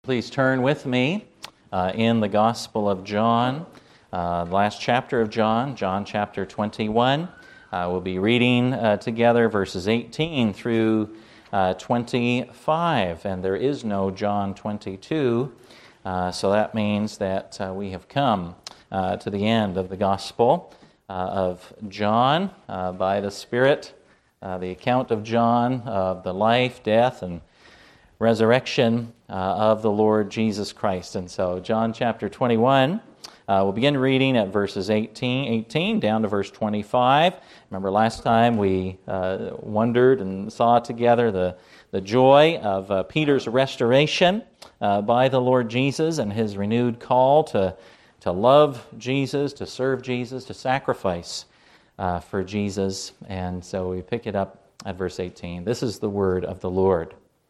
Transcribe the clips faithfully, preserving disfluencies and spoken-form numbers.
Please turn with me uh, in the Gospel of John, uh, the last chapter of John, John chapter twenty-one. Uh, we'll be reading uh, together verses eighteen through uh, twenty-five, and there is no John twenty-two, uh, so that means that uh, we have come uh, to the end of the Gospel uh, of John uh, by the Spirit, uh, the account of John of the life, death, and resurrection uh, of the Lord Jesus Christ. And so John chapter twenty-one, uh, we'll begin reading at verses eighteen, eighteen down to verse twenty-five. Remember last time we uh, wondered and saw together the, the joy of uh, Peter's restoration uh, by the Lord Jesus and his renewed call to, to love Jesus, to serve Jesus, to sacrifice uh, for Jesus. And so we pick it up at verse eighteen. This is the word of the Lord.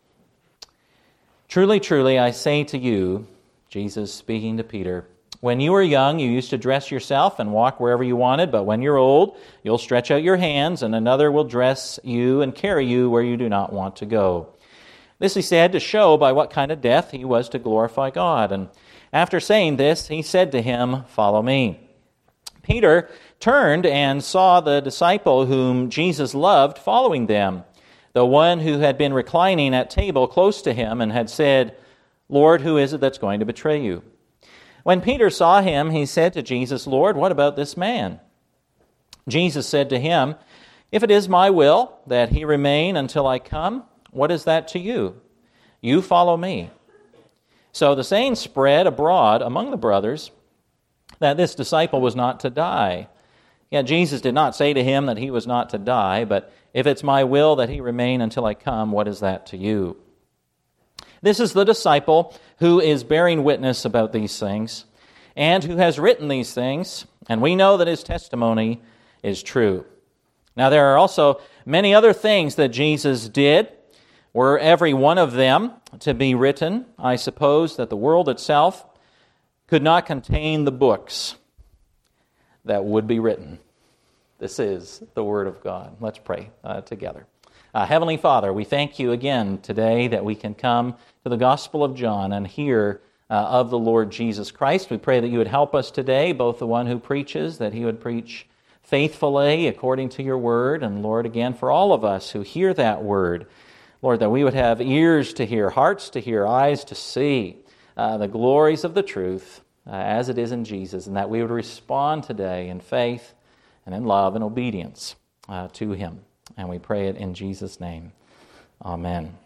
Truly, truly, I say to you, Jesus speaking to Peter, when you were young, you used to dress yourself and walk wherever you wanted, but when you're old, you'll stretch out your hands, and another will dress you and carry you where you do not want to go. This he said to show by what kind of death he was to glorify God. And after saying this, he said to him, follow me. Peter turned and saw the disciple whom Jesus loved following them, the one who had been reclining at table close to him and had said, Lord, who is it that's going to betray you? When Peter saw him, he said to Jesus, Lord, what about this man? Jesus said to him, if it is my will that he remain until I come, what is that to you? You follow me. So the saying spread abroad among the brothers that this disciple was not to die. Yet Jesus did not say to him that he was not to die, but if it's my will that he remain until I come, what is that to you? This is the disciple who is bearing witness about these things, and who has written these things, and we know that his testimony is true. Now there are also many other things that Jesus did. Were every one of them to be written, I suppose that the world itself could not contain the books that would be written. This is the Word of God. Let's pray uh, together. Uh, Heavenly Father, we thank you again today that we can come to the Gospel of John and hear uh, of the Lord Jesus Christ. We pray that you would help us today, both the one who preaches, that he would preach faithfully according to your Word, and Lord, again, for all of us who hear that Word, Lord, that we would have ears to hear, hearts to hear, eyes to see uh, the glories of the truth uh, as it is in Jesus, and that we would respond today in faith and in love and obedience uh, to him. And we pray it in Jesus' name. Amen.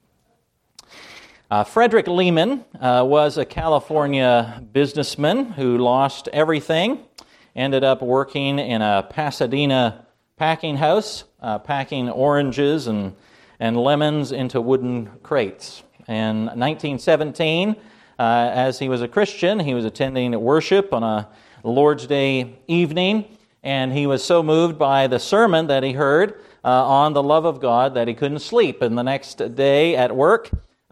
Uh, Frederick Lehman uh, was a California businessman who lost everything, ended up working in a Pasadena packing house, uh, packing oranges and, and lemons into wooden crates. In nineteen seventeen, uh, as he was a Christian, he was attending worship on a Lord's Day evening, and he was so moved by the sermon that he heard uh, on the love of God that he couldn't sleep. And the next day at work, uh,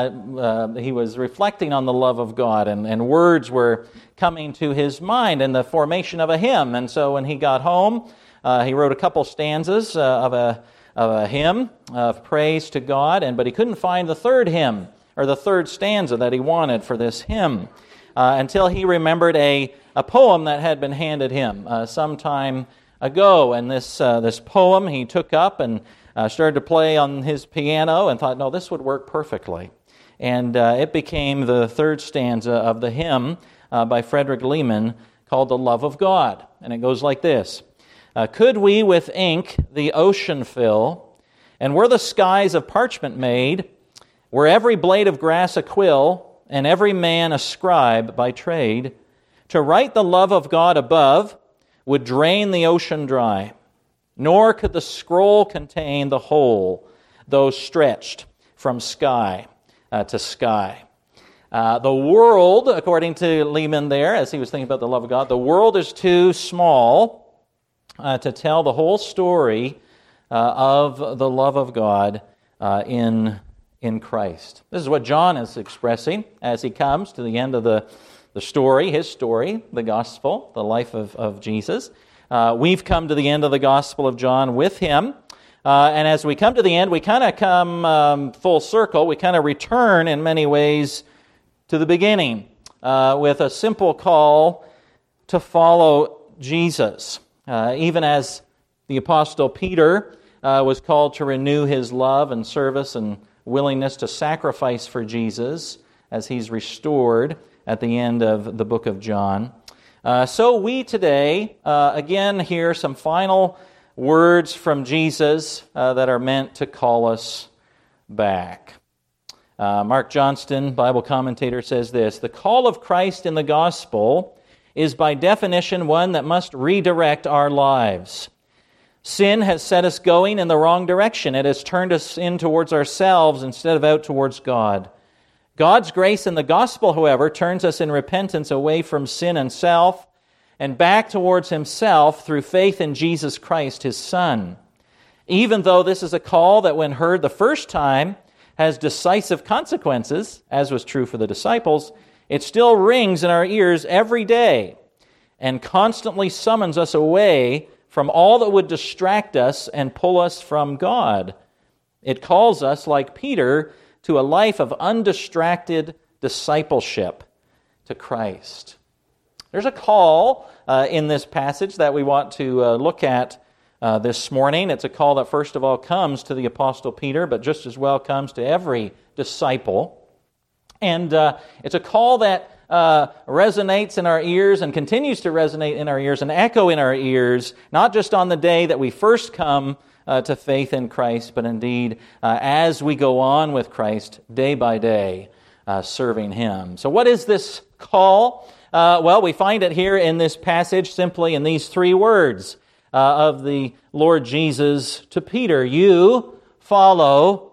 uh, he was reflecting on the love of God, and, and words were coming to his mind in the formation of a hymn. And so when he got home, uh, he wrote a couple stanzas uh, of, a, of a hymn of praise to God, and but he couldn't find the third hymn, or the third stanza that he wanted for this hymn, uh, until he remembered a a poem that had been handed him uh, some time ago. And this uh, this poem he took up and uh, started to play on his piano and thought, no, this would work perfectly. And uh, it became the third stanza of the hymn uh, by Frederick Lehman called The Love of God. And it goes like this. Uh, Could we with ink the ocean fill, and were the skies of parchment made, were every blade of grass a quill, and every man a scribe by trade, to write the love of God above would drain the ocean dry, nor could the scroll contain the whole, though stretched from sky uh, to sky. Uh, the world, according to Lehman there, as he was thinking about the love of God, the world is too small uh, to tell the whole story uh, of the love of God uh, in, in Christ. This is what John is expressing as he comes to the end of the The story, his story, the gospel, the life of, of Jesus. Uh, we've come to the end of the Gospel of John with him. Uh, and as we come to the end, we kind of come um, full circle. We kind of return in many ways to the beginning uh, with a simple call to follow Jesus. Uh, even as the Apostle Peter uh, was called to renew his love and service and willingness to sacrifice for Jesus as he's restored at the end of the book of John. Uh, so we today, uh, again, hear some final words from Jesus uh, that are meant to call us back. Uh, Mark Johnston, Bible commentator, says this: the call of Christ in the gospel is by definition one that must redirect our lives. Sin has set us going in the wrong direction. It has turned us in towards ourselves instead of out towards God. God's grace in the gospel, however, turns us in repentance away from sin and self and back towards Himself through faith in Jesus Christ, His Son. Even though this is a call that, when heard the first time, has decisive consequences, as was true for the disciples, it still rings in our ears every day and constantly summons us away from all that would distract us and pull us from God. It calls us, like Peter, to a life of undistracted discipleship to Christ. There's a call uh, in this passage that we want to uh, look at uh, this morning. It's a call that first of all comes to the Apostle Peter, but just as well comes to every disciple. And uh, it's a call that uh, resonates in our ears and continues to resonate in our ears and echo in our ears, not just on the day that we first come uh, to faith in Christ, but indeed uh, as we go on with Christ day by day, uh, serving Him. So what is this call? Uh, well, we find it here in this passage simply in these three words uh, of the Lord Jesus to Peter: you follow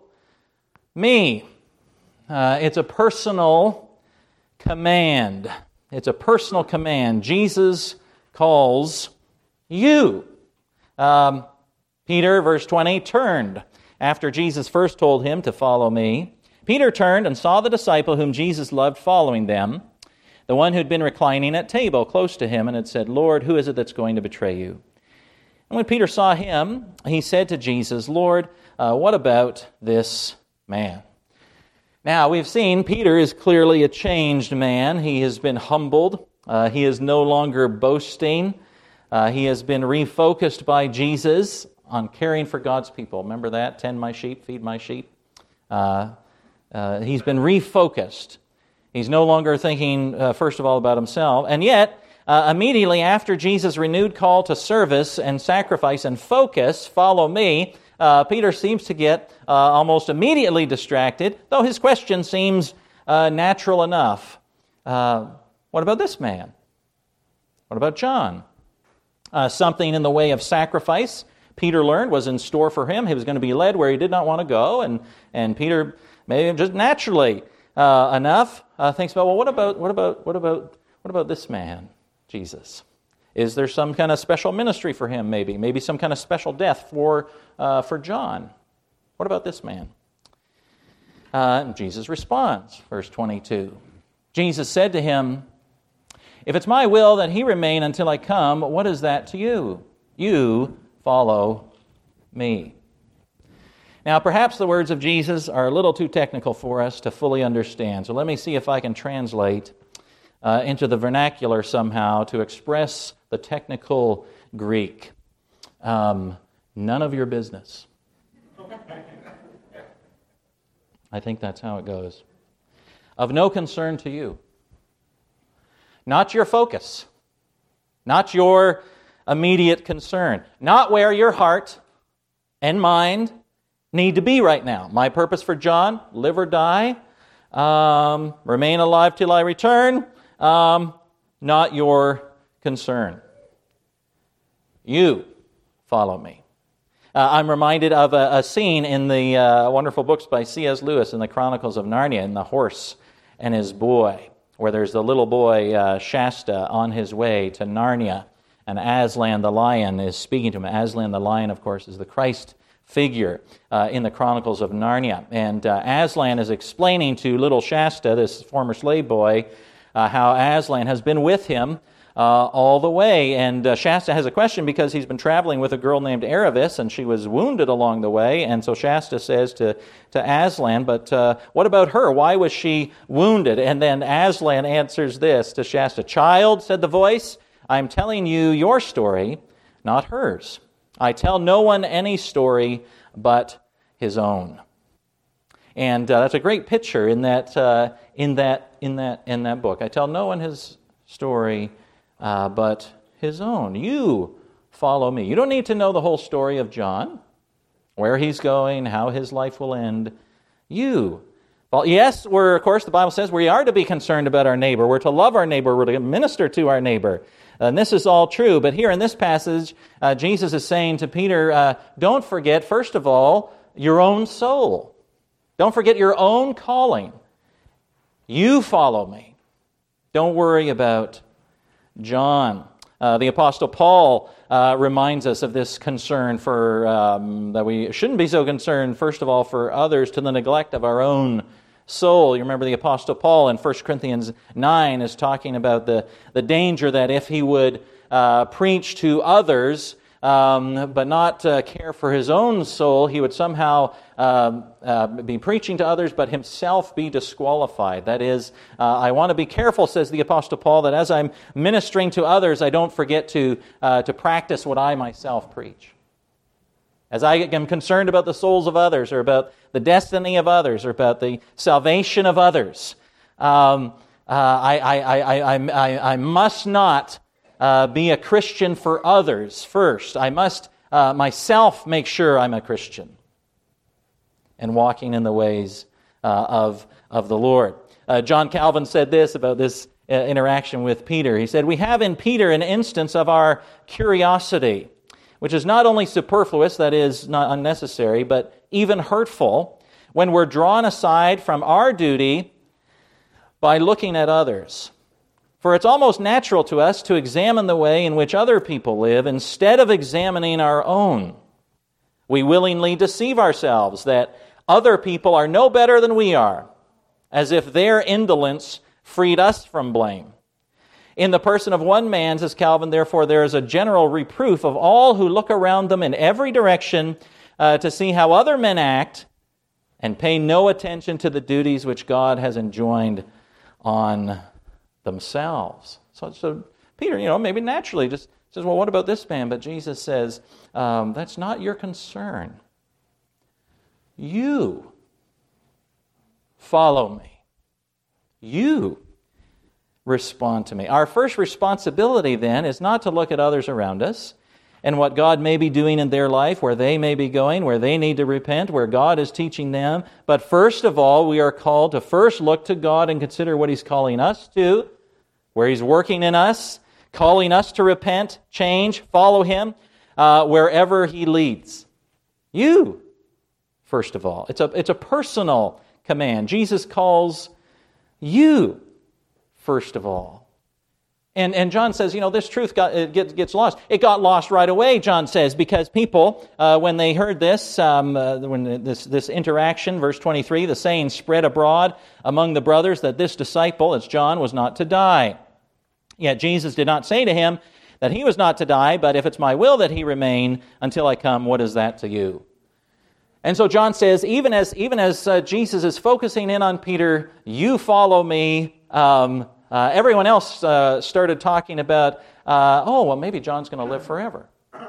me. Uh, it's a personal command. It's a personal command. Jesus calls you. Um, Peter, verse twenty, turned after Jesus first told him to follow me. Peter turned and saw the disciple whom Jesus loved following them, the one who'd been reclining at table close to him, and had said, Lord, who is it that's going to betray you? And when Peter saw him, he said to Jesus, Lord, uh, what about this man? Now, we've seen Peter is clearly a changed man. He has been humbled. Uh, he is no longer boasting. Uh, he has been refocused by Jesus on caring for God's people. Remember that? Tend my sheep, feed my sheep. Uh, uh, he's been refocused. He's no longer thinking, uh, first of all, about himself. And yet, uh, immediately after Jesus' renewed call to service and sacrifice and focus, follow me, Uh, Peter seems to get uh, almost immediately distracted, though his question seems uh, natural enough. Uh, what about this man? What about John? Uh, something in the way of sacrifice, Peter learned, was in store for him. He was going to be led where he did not want to go, and, and Peter, maybe just naturally uh, enough, uh, thinks about, well, what about what about what about what about this man, Jesus? Is there some kind of special ministry for him, maybe? Maybe some kind of special death for uh, for John? What about this man? Uh, and Jesus responds, verse twenty-two. Jesus said to him, if it's my will that he remain until I come, what is that to you? You follow me. Now, perhaps the words of Jesus are a little too technical for us to fully understand, so let me see if I can translate uh, into the vernacular somehow to express the technical Greek. Um, none of your business. I think that's how it goes. Of no concern to you. Not your focus. Not your immediate concern. Not where your heart and mind need to be right now. My purpose for John, live or die, um, remain alive till I return, um, not your concern. You follow me. Uh, I'm reminded of a, a scene in the uh, wonderful books by C S Lewis in the Chronicles of Narnia, in The Horse and His Boy, where there's the little boy uh, Shasta on his way to Narnia, and Aslan the lion is speaking to him. Aslan the lion, of course, is the Christ figure uh, in the Chronicles of Narnia. And uh, Aslan is explaining to little Shasta, this former slave boy, uh, how Aslan has been with him uh, all the way. And uh, Shasta has a question because he's been traveling with a girl named Aravis, and she was wounded along the way. And so Shasta says to, to Aslan, but uh, what about her? Why was she wounded? And then Aslan answers this to Shasta. Child, said the voice, I'm telling you your story, not hers. I tell no one any story but his own. And uh, that's a great picture in that uh, in that in that in that book. I tell no one his story uh, but his own. You follow me. You don't need to know the whole story of John, where he's going, how his life will end. You. Well, yes, we're, of course, the Bible says we are to be concerned about our neighbor. We're to love our neighbor. We're to minister to our neighbor. And this is all true. But here in this passage, uh, Jesus is saying to Peter, uh, don't forget, first of all, your own soul. Don't forget your own calling. You follow me. Don't worry about John. Uh, the Apostle Paul uh, reminds us of this concern for um, that we shouldn't be so concerned, first of all, for others to the neglect of our own soul. You remember the Apostle Paul in First Corinthians nine is talking about the, the danger that if he would uh, preach to others, Um, but not uh, care for his own soul, he would somehow uh, uh, be preaching to others, but himself be disqualified. That is, uh, I want to be careful, says the Apostle Paul, that as I'm ministering to others, I don't forget to uh, to practice what I myself preach. As I am concerned about the souls of others, or about the destiny of others, or about the salvation of others, um, uh, I, I, I, I, I, I must not Uh, be a Christian for others first. I must uh, myself make sure I'm a Christian and walking in the ways uh, of, of the Lord. Uh, John Calvin said this about this uh, interaction with Peter. He said, we have in Peter an instance of our curiosity, which is not only superfluous, that is, not unnecessary, but even hurtful, when we're drawn aside from our duty by looking at others. For it's almost natural to us to examine the way in which other people live instead of examining our own. We willingly deceive ourselves that other people are no better than we are, as if their indolence freed us from blame. In the person of one man, says Calvin, therefore, there is a general reproof of all who look around them in every direction uh, to see how other men act and pay no attention to the duties which God has enjoined on themselves. So, so Peter, you know, maybe naturally just says, well, what about this man? But Jesus says, um, that's not your concern. You follow me. You respond to me. Our first responsibility then is not to look at others around us and what God may be doing in their life, where they may be going, where they need to repent, where God is teaching them. But first of all, we are called to first look to God and consider what He's calling us to, where He's working in us, calling us to repent, change, follow Him, uh, wherever He leads. You, first of all. It's a, it's a personal command. Jesus calls you, first of all. And and John says, you know, this truth got, it gets, gets lost. It got lost right away, John says, because people, uh, when they heard this, um, uh, when this this interaction, verse twenty-three, the saying spread abroad among the brothers that this disciple, as John, was not to die. Yet Jesus did not say to him that he was not to die, but if it's my will that he remain until I come, what is that to you? And so John says, even as even as uh, Jesus is focusing in on Peter, you follow me. Um, Uh, everyone else uh, started talking about, uh, oh, well, maybe John's going to live forever.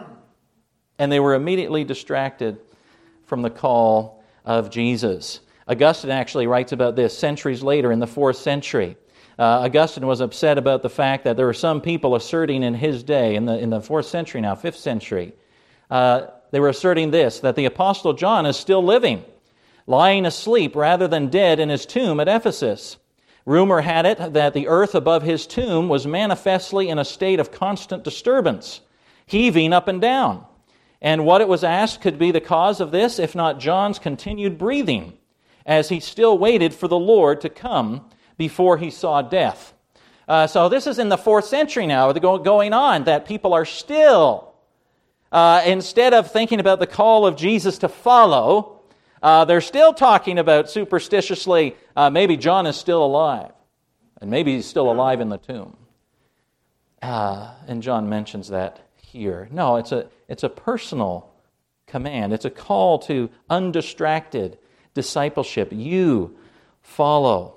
And they were immediately distracted from the call of Jesus. Augustine actually writes about this centuries later in the fourth century. Uh, Augustine was upset about the fact that there were some people asserting in his day, in the, in the fourth century now, fifth century, uh, they were asserting this, that the Apostle John is still living, lying asleep rather than dead in his tomb at Ephesus. Rumor had it that the earth above his tomb was manifestly in a state of constant disturbance, heaving up and down. And what it was asked could be the cause of this, if not John's continued breathing, as he still waited for the Lord to come before he saw death. Uh, so this is in the fourth century now going on, that people are still, uh, instead of thinking about the call of Jesus to follow, Uh, they're still talking about superstitiously, uh, maybe John is still alive. And maybe he's still alive in the tomb. Uh, and John mentions that here. No, it's a it's a personal command. It's a call to undistracted discipleship. You follow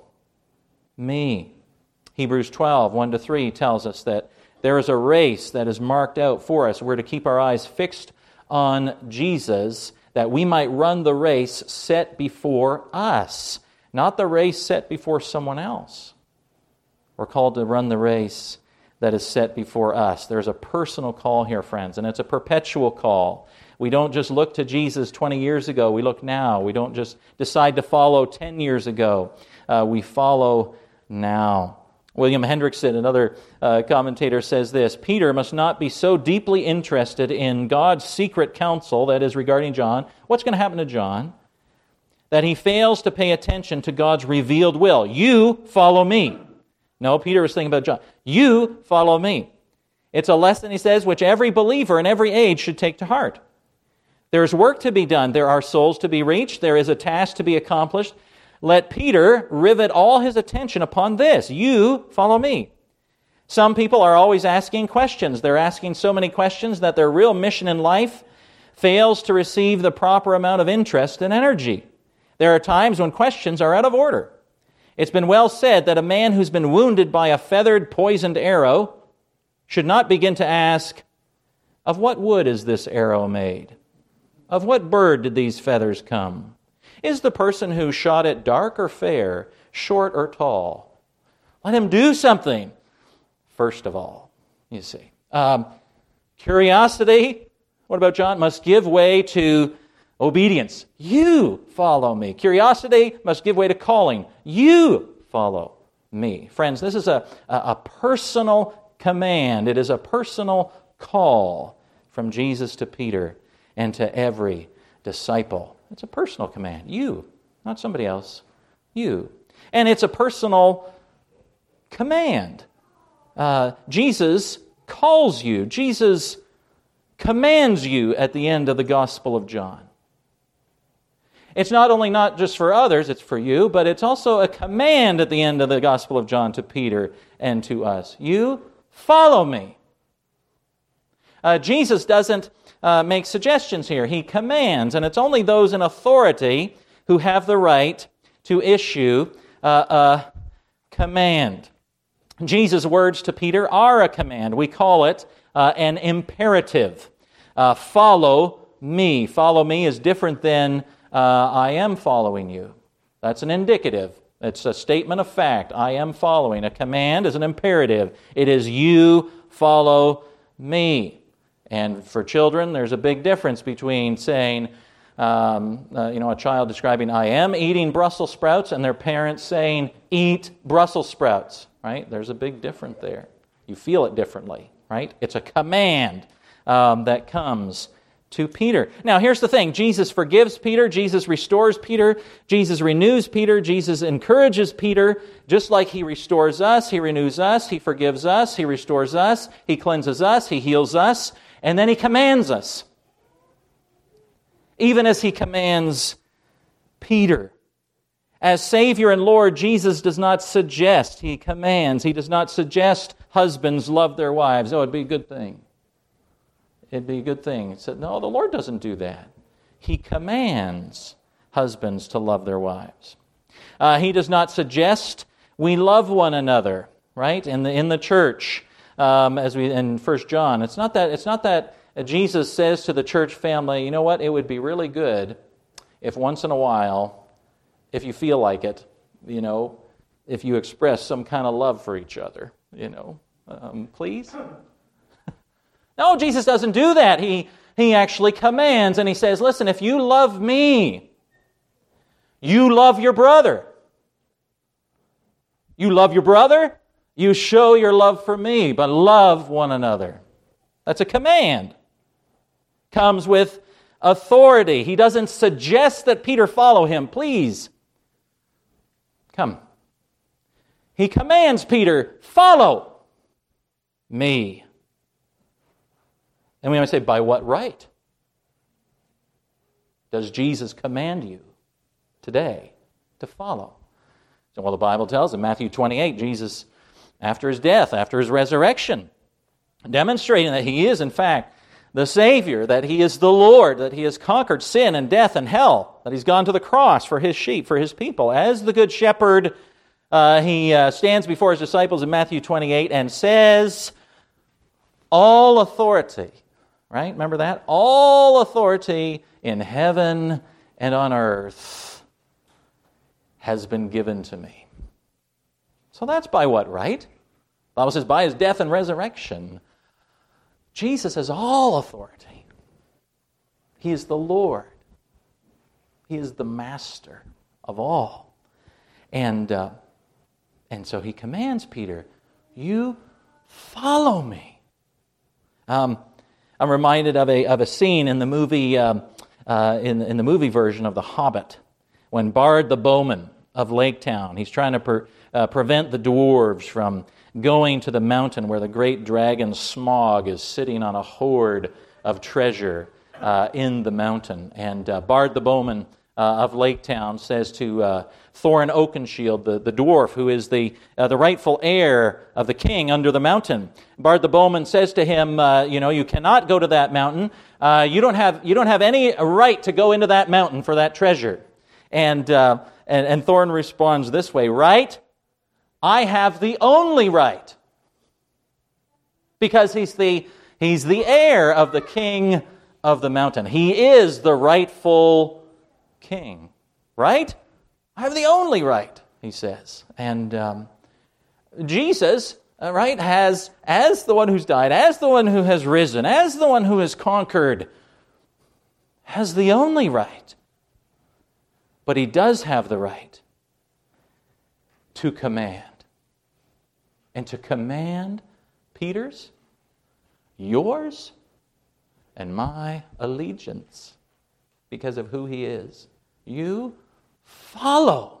me. Hebrews twelve, one to three tells us that there is a race that is marked out for us. We're to keep our eyes fixed on Jesus, that we might run the race set before us, not the race set before someone else. We're called to run the race that is set before us. There's a personal call here, friends, and it's a perpetual call. We don't just look to Jesus twenty years ago. We look now. We don't just decide to follow ten years ago. Uh, we follow now. William Hendrickson, another uh, commentator, says this: Peter must not be so deeply interested in God's secret counsel, that is regarding John, what's going to happen to John, that he fails to pay attention to God's revealed will. You follow me. No, Peter was thinking about John. You follow me. It's a lesson, he says, which every believer in every age should take to heart. There's work to be done. There are souls to be reached. There is a task to be accomplished. Let Peter rivet all his attention upon this. You follow me. Some people are always asking questions. They're asking so many questions that their real mission in life fails to receive the proper amount of interest and energy. There are times when questions are out of order. It's been well said that a man who's been wounded by a feathered, poisoned arrow should not begin to ask, of what wood is this arrow made? Of what bird did these feathers come? Is the person who shot it dark or fair, short or tall? Let him do something, first of all, you see. Um, curiosity, what about John? Must give way to obedience. You follow me. Curiosity must give way to calling. You follow me. Friends, this is a, a, a personal command. It is a personal call from Jesus to Peter and to every disciple. It's a personal command. You, not somebody else. You. And it's a personal command. Uh, Jesus calls you. Jesus commands you at the end of the Gospel of John. It's not only not just for others, it's for you, but it's also a command at the end of the Gospel of John to Peter and to us. You follow me. Uh, Jesus doesn't uh, make suggestions here. He commands, and it's only those in authority who have the right to issue uh, a command. Jesus' words to Peter are a command. We call it uh, an imperative. Uh, follow me. Follow me is different than uh, I am following you. That's an indicative. It's a statement of fact. I am following. A command is an imperative. It is you follow me. And for children, there's a big difference between saying, um, uh, you know, a child describing, I am eating Brussels sprouts, and their parents saying, eat Brussels sprouts, right? There's a big difference there. You feel it differently, right? It's a command um, that comes to Peter. Now, here's the thing. Jesus forgives Peter. Jesus restores Peter. Jesus renews Peter. Jesus encourages Peter, just like he restores us. He renews us. He forgives us. He restores us. He cleanses us. He heals us. And then he commands us. Even as he commands Peter. As Savior and Lord, Jesus does not suggest, he commands. He does not suggest husbands love their wives. Oh, it'd be a good thing. It'd be a good thing. He said, no, the Lord doesn't do that. He commands husbands to love their wives. Uh, he does not suggest we love one another, right? In the in the church, um, as we in First John, it's not that it's not that Jesus says to the church family, you know what? It would be really good if once in a while, if you feel like it, you know, if you express some kind of love for each other, you know, um, please. No, Jesus doesn't do that. He, he actually commands, and he says, listen, if you love me, you love your brother. You love your brother, you show your love for me, but love one another. That's a command. Comes with authority. He doesn't suggest that Peter follow him. Please, come. He commands Peter, follow me. And we might say, by what right does Jesus command you today to follow? So, well, the Bible tells in Matthew twenty-eight, Jesus, after his death, after his resurrection, demonstrating that He is, in fact, the Savior, that He is the Lord, that He has conquered sin and death and hell, that He's gone to the cross for His sheep, for His people. As the Good Shepherd, uh, He uh, stands before His disciples in Matthew twenty-eight and says, all authority, right? Remember that? All authority in heaven and on earth has been given to me. So that's by what, right? The Bible says by His death and resurrection. Jesus has all authority. He is the Lord. He is the master of all. And, uh, and so He commands Peter, you follow me. Um, I'm reminded of a, of a scene in the movie, um, uh, in, in the movie version of The Hobbit, when Bard the Bowman of Lake Town, he's trying to per, uh, prevent the dwarves from going to the mountain where the great dragon Smog is sitting on a hoard of treasure uh, in the mountain. And uh, Bard the Bowman uh, of Lake Town says to uh, Thorin Oakenshield, the, the dwarf who is the uh, the rightful heir of the king under the mountain. Bard the Bowman says to him, uh, you know, you cannot go to that mountain. Uh, you don't have you don't have any right to go into that mountain for that treasure. And uh, and, and Thorin responds this way, right? I have the only right. Because he's the he's the heir of the king of the mountain. He is the rightful king, right? I have the only right, he says. And um, Jesus, uh, right, has, as the one who's died, as the one who has risen, as the one who has conquered, has the only right. But He does have the right to command. And to command Peter's, yours, and my allegiance because of who He is. You follow.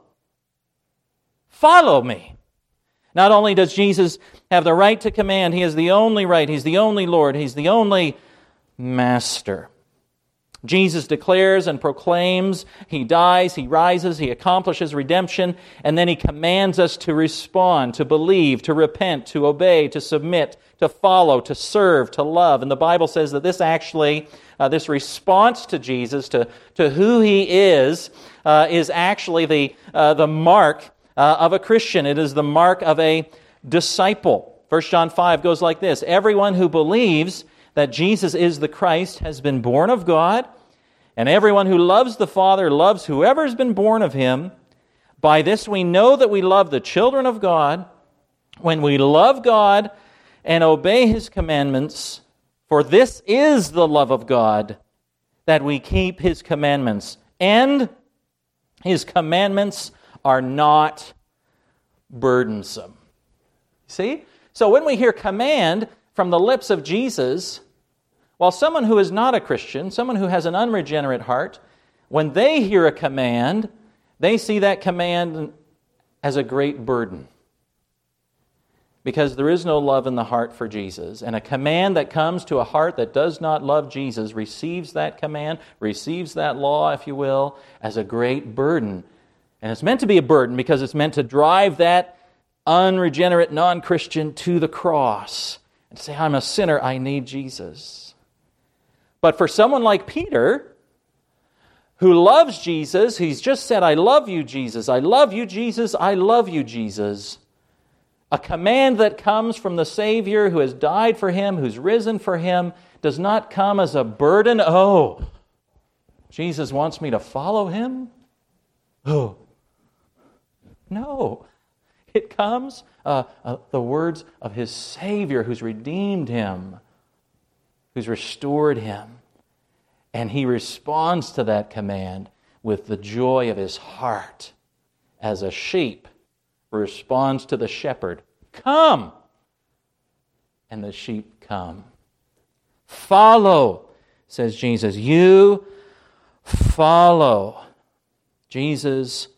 Follow me. Not only does Jesus have the right to command, He has the only right. He's the only Lord. He's the only Master. Jesus declares and proclaims, He dies, He rises, He accomplishes redemption, and then He commands us to respond, to believe, to repent, to obey, to submit, to follow, to serve, to love. And the Bible says that this actually, uh, this response to Jesus, to, to who He is, uh, is actually the, uh, the mark uh, of a Christian. It is the mark of a disciple. First John five goes like this, everyone who believes that Jesus is the Christ has been born of God, and everyone who loves the Father loves whoever has been born of Him. By this we know that we love the children of God, when we love God and obey His commandments. For this is the love of God, that we keep His commandments. And His commandments are not burdensome. See? So when we hear command from the lips of Jesus, while someone who is not a Christian, someone who has an unregenerate heart, when they hear a command, they see that command as a great burden. Because there is no love in the heart for Jesus. And a command that comes to a heart that does not love Jesus receives that command, receives that law, if you will, as a great burden. And it's meant to be a burden because it's meant to drive that unregenerate non-Christian to the cross and say, I'm a sinner, I need Jesus. But for someone like Peter, who loves Jesus, he's just said, I love you, Jesus. I love you, Jesus. I love you, Jesus. A command that comes from the Savior who has died for him, who's risen for him, does not come as a burden. Oh, Jesus wants me to follow Him? Oh, no. It comes, uh, uh, the words of his Savior who's redeemed him, who's restored him. And he responds to that command with the joy of his heart as a sheep responds to the shepherd, come! And the sheep come. Follow, says Jesus. You follow. Jesus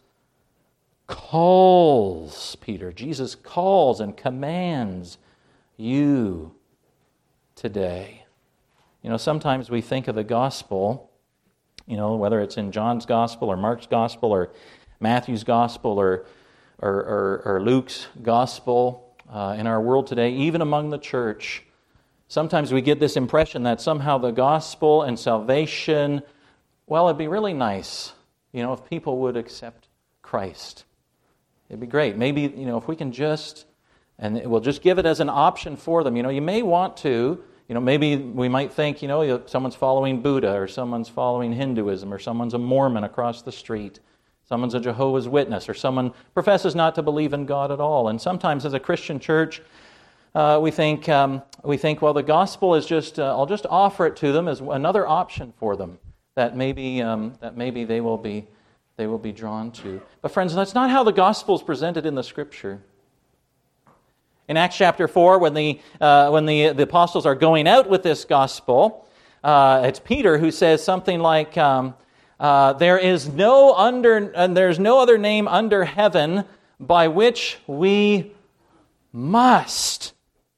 calls Peter. Jesus calls and commands you today. You know, sometimes we think of the gospel, you know, whether it's in John's gospel or Mark's gospel or Matthew's gospel or or, or, or Luke's gospel uh, in our world today, even among the church, Sometimes we get this impression that somehow the gospel and salvation, well, it'd be really nice, you know, if people would accept Christ. It'd be great. Maybe, you know, if we can just, and we'll just give it as an option for them. You know, you may want to, you know, maybe we might think, you know, someone's following Buddha, or someone's following Hinduism, or someone's a Mormon across the street. Someone's a Jehovah's Witness, or someone professes not to believe in God at all. And sometimes as a Christian church, uh, we think, um, we think, well, the gospel is just, uh, I'll just offer it to them as another option for them that maybe, um, that maybe they will be, they will be drawn to. But friends, that's not how the gospel is presented in the Scripture. In Acts chapter four, when the uh, when the the apostles are going out with this gospel, uh, it's Peter who says something like, um, uh, "There is no under and there's no other name under heaven by which we must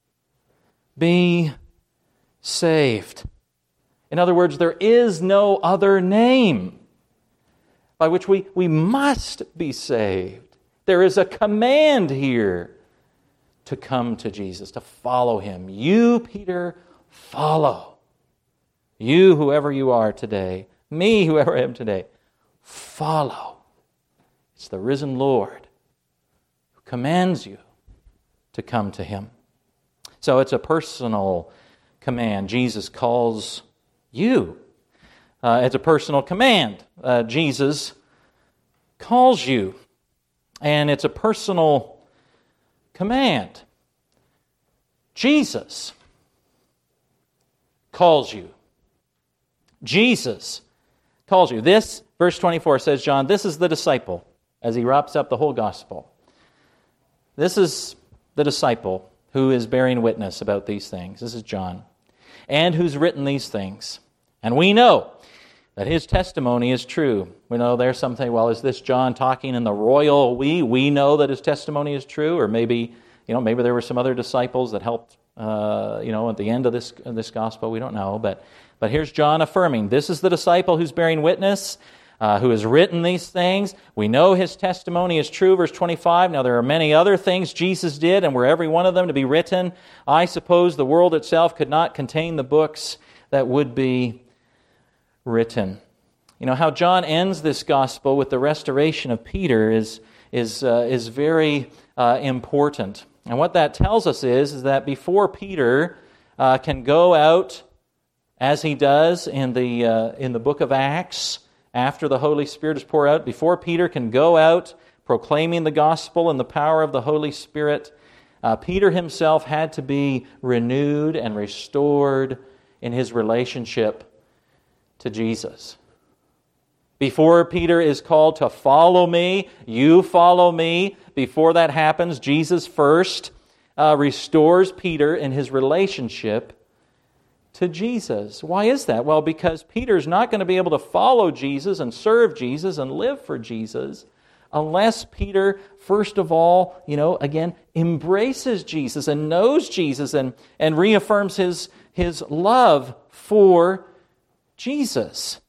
be saved." In other words, there is no other name by which we, we must be saved. There is a command here to come to Jesus, to follow Him. You, Peter, follow. You, whoever you are today, me, whoever I am today, follow. It's the risen Lord who commands you to come to Him. So it's a personal command. Jesus calls you. Uh, it's a personal command. Uh, Jesus calls you. And it's a personal command. Jesus calls you. Jesus calls you. This, verse twenty-four says, John, this is the disciple, as he wraps up the whole gospel. This is the disciple who is bearing witness about these things. This is John. And who's written these things. And we know that his testimony is true. We know there's something, well, is this John talking in the royal we? We know that his testimony is true, or maybe, you know, maybe there were some other disciples that helped, uh, you know, at the end of this of this gospel. We don't know, but but here's John affirming, this is the disciple who's bearing witness, uh, who has written these things. We know his testimony is true, verse twenty-five. Now there are many other things Jesus did, and were every one of them to be written, I suppose the world itself could not contain the books that would be written. You know, how John ends this gospel with the restoration of Peter is is uh, is very uh, important. And what that tells us is, is that before Peter uh, can go out, as he does in the uh, in the book of Acts, after the Holy Spirit is poured out, before Peter can go out proclaiming the gospel and the power of the Holy Spirit, uh, Peter himself had to be renewed and restored in his relationship to Jesus. Before Peter is called to follow me, you follow me, before that happens, Jesus first uh, restores Peter in his relationship to Jesus. Why is that? Well, because Peter's not going to be able to follow Jesus and serve Jesus and live for Jesus unless Peter, first of all, you know, again, embraces Jesus and knows Jesus and, and reaffirms his, his love for Jesus.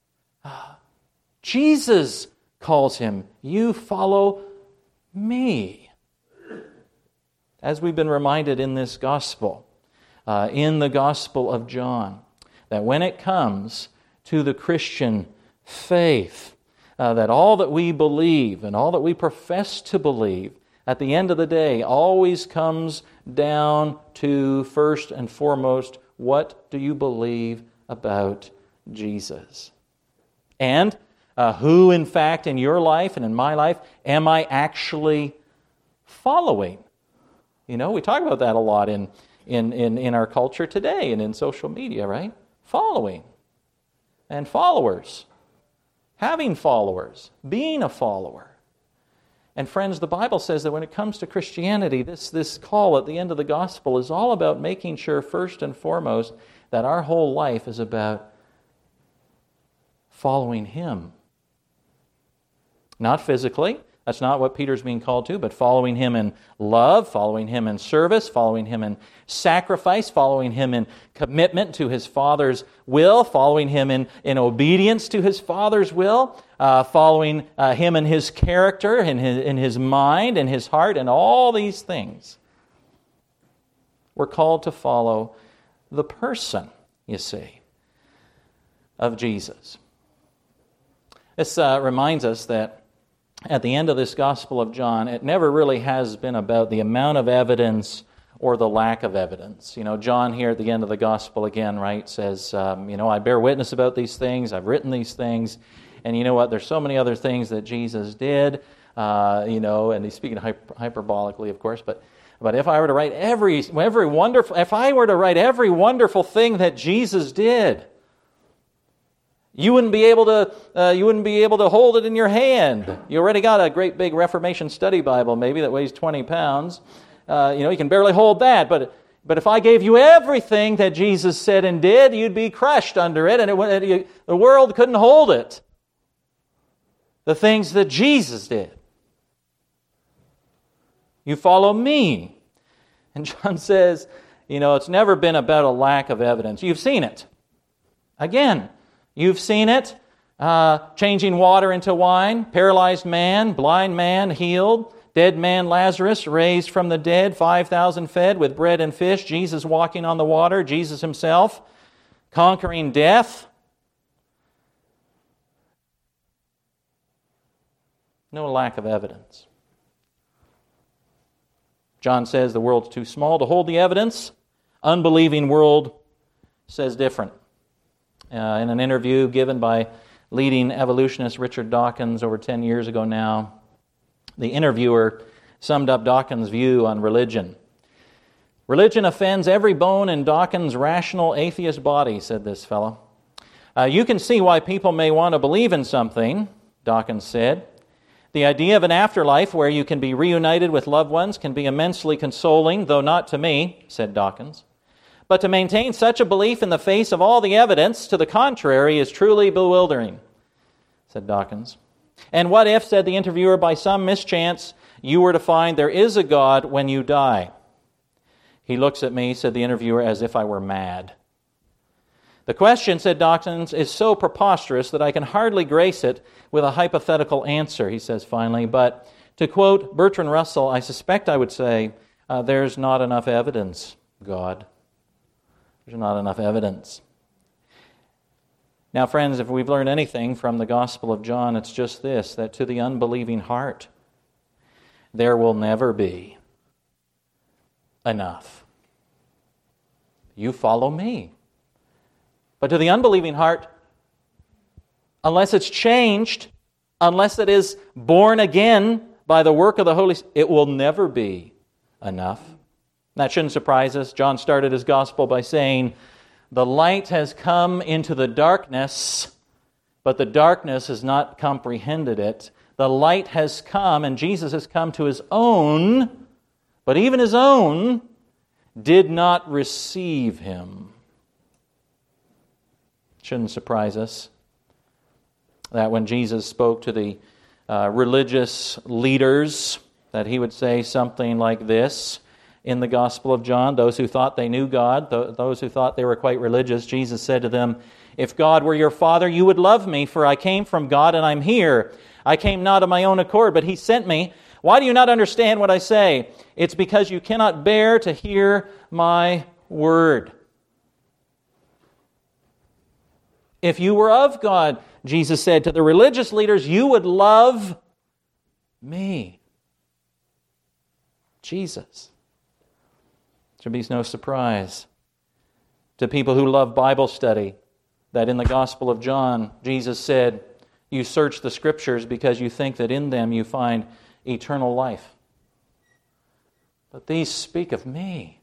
Jesus calls him, you follow me. As we've been reminded in this gospel, uh, in the Gospel of John, that when it comes to the Christian faith, uh, that all that we believe and all that we profess to believe, at the end of the day, always comes down to, first and foremost, what do you believe about Jesus? And uh, who, in fact, in your life and in my life, am I actually following? You know, we talk about that a lot in, in, in, in our culture today and in social media, right? Following. And followers. Having followers. Being a follower. And friends, the Bible says that when it comes to Christianity, this, this call at the end of the gospel is all about making sure, first and foremost, that our whole life is about following Him. Not physically, that's not what Peter's being called to, but following Him in love, following Him in service, following Him in sacrifice, following Him in commitment to His Father's will, following Him in, in obedience to His Father's will, uh, following uh, Him in His character, in his, in His mind, in His heart, and all these things. We're called to follow the person, you see, of Jesus. This uh, reminds us that at the end of this Gospel of John, it never really has been about the amount of evidence or the lack of evidence. You know, John here at the end of the Gospel again, right, says, um, you know, I bear witness about these things, I've written these things, and you know what, there's so many other things that Jesus did, uh, you know, and he's speaking hyper- hyperbolically, of course, but but if I were to write every every wonderful, if I were to write every wonderful thing that Jesus did, you wouldn't be able to uh, you wouldn't be able to hold it in your hand. You already got a great big Reformation study Bible, maybe that weighs twenty pounds. Uh, you know, you can barely hold that, but but if I gave you everything that Jesus said and did, you'd be crushed under it, and it, it, you, the world couldn't hold it. The things that Jesus did. You follow me. And John says, you know, it's never been about a lack of evidence. You've seen it. Again, you've seen it. Uh, changing water into wine, paralyzed man, blind man healed, dead man Lazarus raised from the dead, five thousand fed with bread and fish, Jesus walking on the water, Jesus himself conquering death. No lack of evidence. John says the world's too small to hold the evidence. Unbelieving world says different. Uh, in an interview given by leading evolutionist Richard Dawkins over ten years ago now, the interviewer summed up Dawkins' view on religion. Religion offends every bone in Dawkins' rational atheist body, said this fellow. Uh, you can see why people may want to believe in something, Dawkins said. The idea of an afterlife where you can be reunited with loved ones can be immensely consoling, though not to me, said Dawkins. But to maintain such a belief in the face of all the evidence to the contrary is truly bewildering, said Dawkins. And what if, said the interviewer, by some mischance you were to find there is a God when you die? He looks at me, said the interviewer, as if I were mad. The question, said Dawkins, is so preposterous that I can hardly grace it with a hypothetical answer, he says finally. But to quote Bertrand Russell, I suspect I would say, uh, there's not enough evidence, God. There's not enough evidence. Now, friends, if we've learned anything from the Gospel of John, it's just this, that to the unbelieving heart, there will never be enough. You follow me. But to the unbelieving heart, unless it's changed, unless it is born again by the work of the Holy Spirit, it will never be enough. That shouldn't surprise us. John started his gospel by saying, the light has come into the darkness, but the darkness has not comprehended it. The light has come, and Jesus has come to his own, but even his own did not receive him. Shouldn't surprise us that when Jesus spoke to the uh, religious leaders, that he would say something like this in the Gospel of John. Those who thought they knew God, th- those who thought they were quite religious, Jesus said to them, if God were your Father, you would love me, for I came from God and I'm here. I came not of my own accord, but he sent me. Why do you not understand what I say? It's because you cannot bear to hear my word. If you were of God, Jesus said to the religious leaders, you would love me. Jesus. It should be no surprise to people who love Bible study that in the Gospel of John, Jesus said, you search the Scriptures because you think that in them you find eternal life. But these speak of me.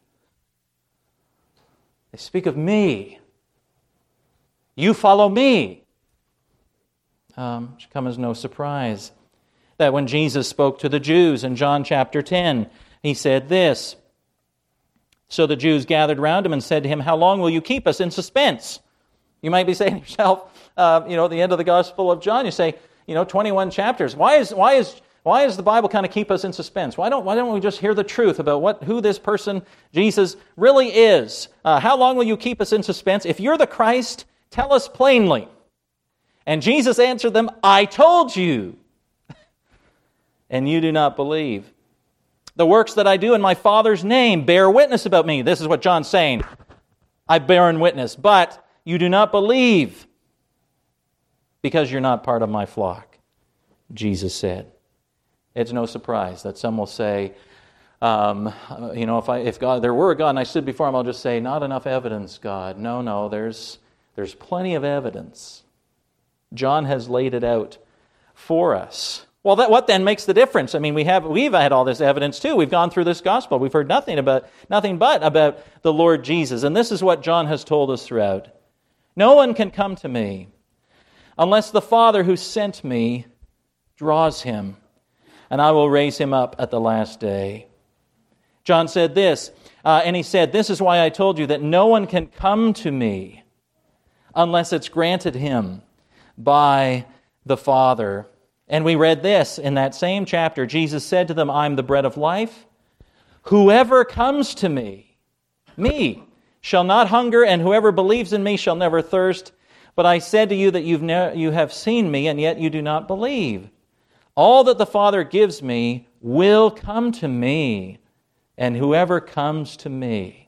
They speak of me. You follow me. Um, it should come as no surprise that when Jesus spoke to the Jews in John chapter ten, he said this. So the Jews gathered round him and said to him, how long will you keep us in suspense? You might be saying to yourself, uh, you know, at the end of the Gospel of John, you say, you know, twenty-one chapters. Why is why is why does the Bible kind of keep us in suspense? Why don't why don't we just hear the truth about what who this person Jesus really is? Uh, how long will you keep us in suspense? If you're the Christ, tell us plainly. And Jesus answered them, I told you, and you do not believe. The works that I do in my Father's name bear witness about me. This is what John's saying. I bear witness, but you do not believe because you're not part of my flock, Jesus said. It's no surprise that some will say, um, you know, if I if God there were a God and I stood before him, I'll just say, not enough evidence, God. No, no, there's there's plenty of evidence. John has laid it out for us. Well, that, what then makes the difference? I mean, we have we've had all this evidence too. We've gone through this gospel. We've heard nothing about nothing but about the Lord Jesus, and this is what John has told us throughout. No one can come to me unless the Father who sent me draws him, and I will raise him up at the last day. John said this, uh, and he said, "This is why I told you that no one can come to me unless it's granted him by the Father." And we read this in that same chapter. Jesus said to them, "I'm the bread of life. Whoever comes to me, me, shall not hunger, and whoever believes in me shall never thirst. But I said to you that you've ne- you have seen me, and yet you do not believe. All that the Father gives me will come to me, and whoever comes to me,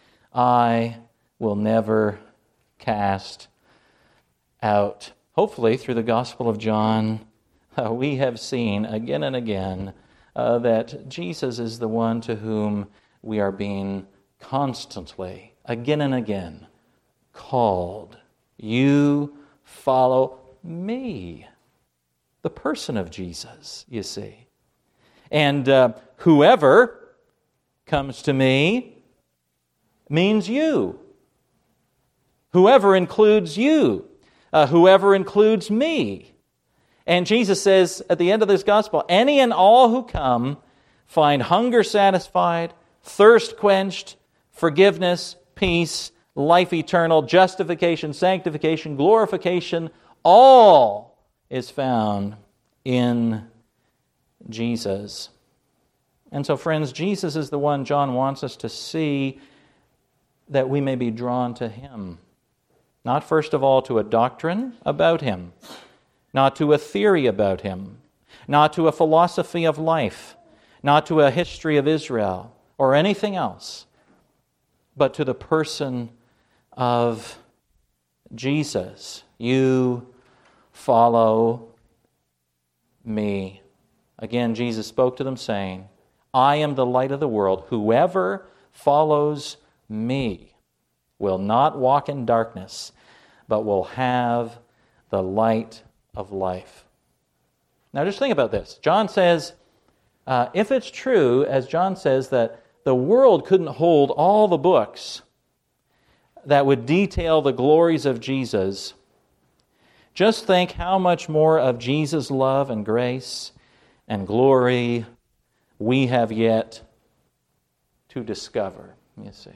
I will never cast out." Hopefully, through the Gospel of John, uh, we have seen again and again uh, that Jesus is the one to whom we are being constantly, again and again, called. You follow me. The person of Jesus, you see. And uh, whoever comes to me means you. Whoever includes you. Uh, whoever includes me. And Jesus says at the end of this gospel, any and all who come find hunger satisfied, thirst quenched, forgiveness, peace, life eternal, justification, sanctification, glorification, all is found in Jesus. And so, friends, Jesus is the one John wants us to see that we may be drawn to him. Not first of all to a doctrine about him, not to a theory about him, not to a philosophy of life, not to a history of Israel or anything else, but to the person of Jesus. You follow me. Again, Jesus spoke to them saying, I am the light of the world. Whoever follows me will not walk in darkness, but will have the light of life. Now just think about this. John says, uh, if it's true, as John says, that the world couldn't hold all the books that would detail the glories of Jesus, just think how much more of Jesus' love and grace and glory we have yet to discover, you see.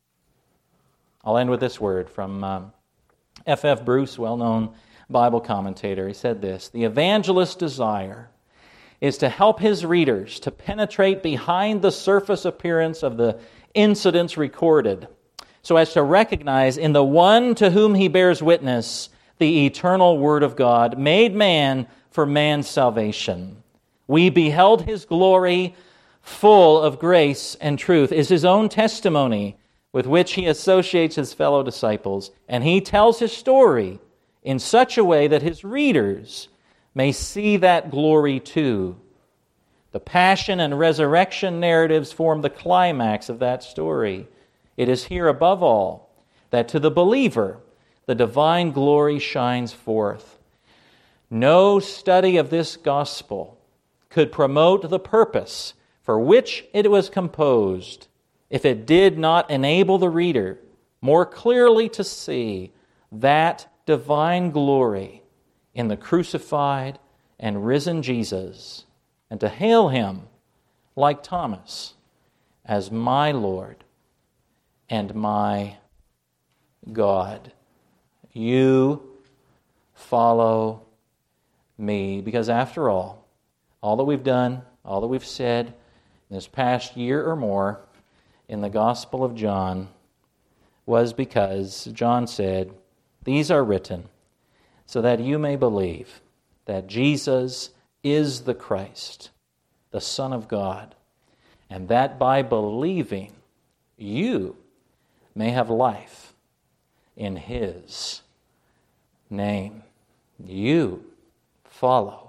I'll end with this word from um, F F Bruce, well-known Bible commentator. He said this, "The evangelist's desire is to help his readers to penetrate behind the surface appearance of the incidents recorded, so as to recognize in the one to whom he bears witness the eternal Word of God, made man for man's salvation. We beheld his glory, full of grace and truth, is his own testimony with which he associates his fellow disciples, and he tells his story in such a way that his readers may see that glory too. The passion and resurrection narratives form the climax of that story. It is here, above all, that to the believer, the divine glory shines forth. No study of this gospel could promote the purpose for which it was composed if it did not enable the reader more clearly to see that divine glory in the crucified and risen Jesus, and to hail him, like Thomas, as my Lord and my God. You follow me, because after all, all that we've done, all that we've said in this past year or more in the Gospel of John was because John said, these are written so that you may believe that Jesus is the Christ, the Son of God, and that by believing you may have life in His name. You follow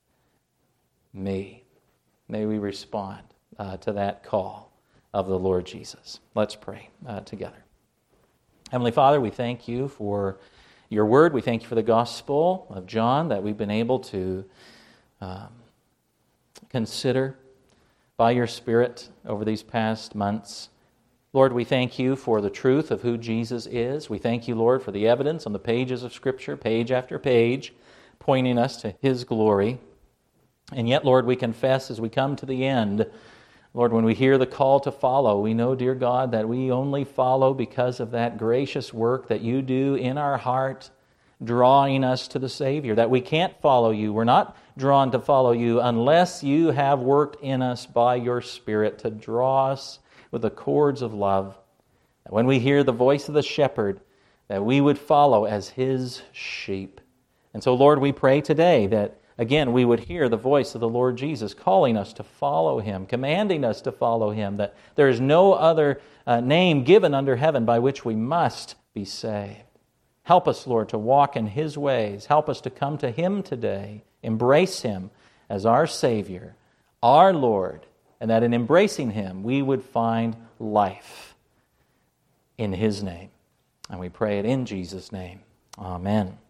me. May we respond uh, to that call of the Lord Jesus. Let's pray uh, together. Heavenly Father, we thank you for your word. We thank you for the gospel of John that we've been able to um, consider by your Spirit over these past months. Lord, we thank you for the truth of who Jesus is. We thank you, Lord, for the evidence on the pages of Scripture, page after page, pointing us to His glory. And yet, Lord, we confess as we come to the end, Lord, when we hear the call to follow, we know, dear God, that we only follow because of that gracious work that you do in our heart, drawing us to the Savior, that we can't follow you. We're not drawn to follow you unless you have worked in us by your Spirit to draw us with the cords of love. That when we hear the voice of the shepherd, that we would follow as his sheep. And so, Lord, we pray today that, again, we would hear the voice of the Lord Jesus calling us to follow Him, commanding us to follow Him, that there is no other uh, name given under heaven by which we must be saved. Help us, Lord, to walk in His ways. Help us to come to Him today, embrace Him as our Savior, our Lord, and that in embracing Him we would find life in His name. And we pray it in Jesus' name. Amen.